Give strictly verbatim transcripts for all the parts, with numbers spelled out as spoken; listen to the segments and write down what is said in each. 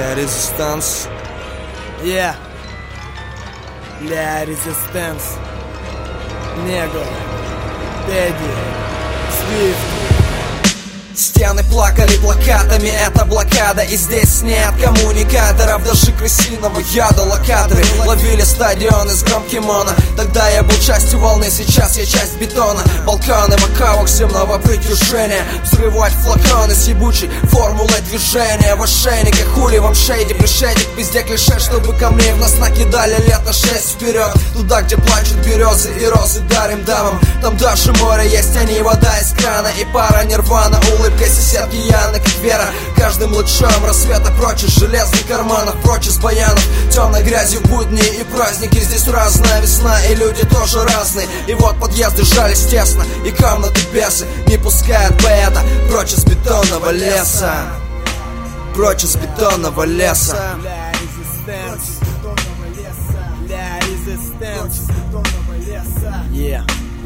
La Resistance. Yeah. La Resistance. Nego. Teddy. Swift. Стены плакали плакатами, это блокада. И здесь нет коммуникаторов, даже крысиного яда. Локаторы ловили стадионы с громким моно. Тогда я был частью волны, сейчас я часть бетона. Балконы в оковах земного притяжения. Взрывать флаконы с ебучей формулой движения. В ошейниках хули вам шейди, пришейдик, пизде клише. Чтобы камней в нас накидали лет на шесть вперед. Туда, где плачут березы и розы, дарим дамам. Там даже море есть, а не вода из крана. И пара нирвана, улыбка сисятки Яны, как Вера. Каждым лучом рассвета прочь из железных карманов, прочь из баянов. Темной грязью будни и праздники. Здесь разная весна, и люди тоже разные. И вот подъезды жались тесно, и комнаты бесы не пускают поэта прочь из бетонного леса. Прочь из бетонного леса. Yeah.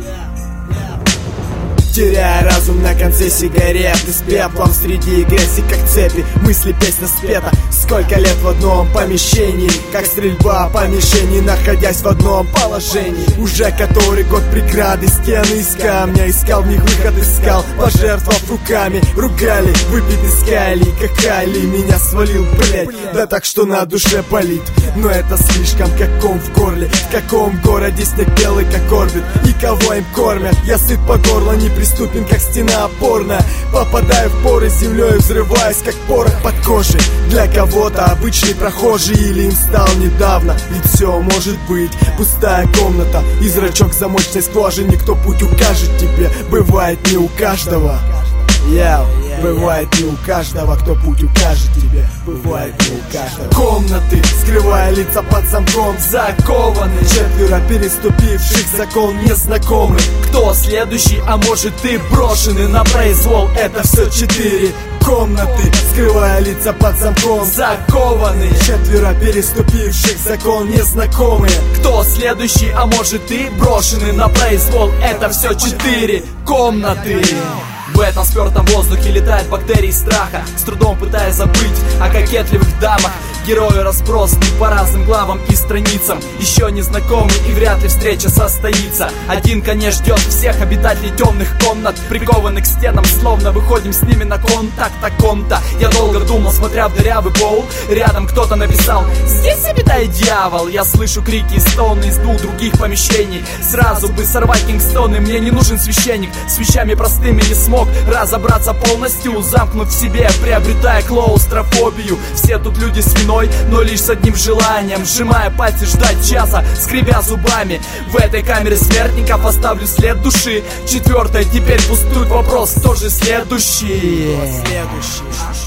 Теряя разум на конце сигареты, с пеплом среди грязи, как цепи. Мысли, песня спета. Сколько лет в одном помещении, как стрельба по мишени, находясь в одном положении. Уже который год преграды, стены из камня. Искал в них выход, искал, пожертвовав руками. Ругали, выпит искали, какали. Меня свалил, блять, да так что на душе болит. Но это слишком, как ком в горле. В каком городе снег белый, как орбит. И кого им кормят, я сыт по горло, не приступен, как стена опорная. Попадаю в поры землей, взрываясь, как порох под кожей. Для кого-то обычный прохожий, или им стал недавно. Ведь все может быть, пустая комната и зрачок замочной скважины. Кто путь укажет тебе, бывает не у каждого. Yeah, бывает не у каждого, кто путь укажет тебе. Бывает не у каждого. Комнаты, скрывая лица под замком, закованы. Четверо переступивших закон незнакомых. Кто следующий, а может ты брошенный на произвол. Это все четыре комнаты, скрывая лица под замком, закованы. Четверо переступивших закон незнакомые. Кто следующий, а может ты брошенный на произвол. Это все четыре комнаты. В этом спертом воздухе летают бактерии страха, с трудом пытаясь забыть о кокетливых дамах. Герои разбросаны по разным главам и страницам, еще не знакомы и вряд ли встреча состоится. Один, конечно, ждет всех обитателей темных комнат, прикованных к стенам, словно выходим с ними на контакт о ком-то. Я долго думал, смотря в дырявый боул. Рядом кто-то написал: здесь обитает дьявол. Я слышу крики и стоны из двух других помещений. Сразу бы сорвать кингстоны, мне не нужен священник. С вещами простыми не смог разобраться полностью, замкнут в себе, приобретая клаустрофобию. Все тут люди с виной, но лишь с одним желанием, сжимая пальцы, ждать часа, скребя зубами. В этой камере смертников оставлю след души. Четвертая теперь пустует вопрос, кто же следующий? Следующий.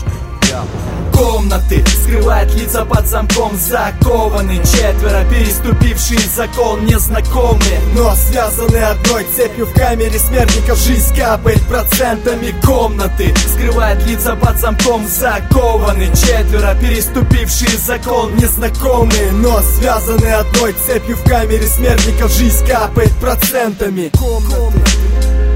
Комнаты, скрывают лица под замком, закованы. Четверо переступившие закон незнакомые, но связаны одной цепью. В камере смертников жизнь капает процентами. Комнаты, скрывают лица под замком, закованы. Четверо переступившие закон незнакомые, но связаны одной цепью. В камере смертников жизнь капает процентами. Комнаты.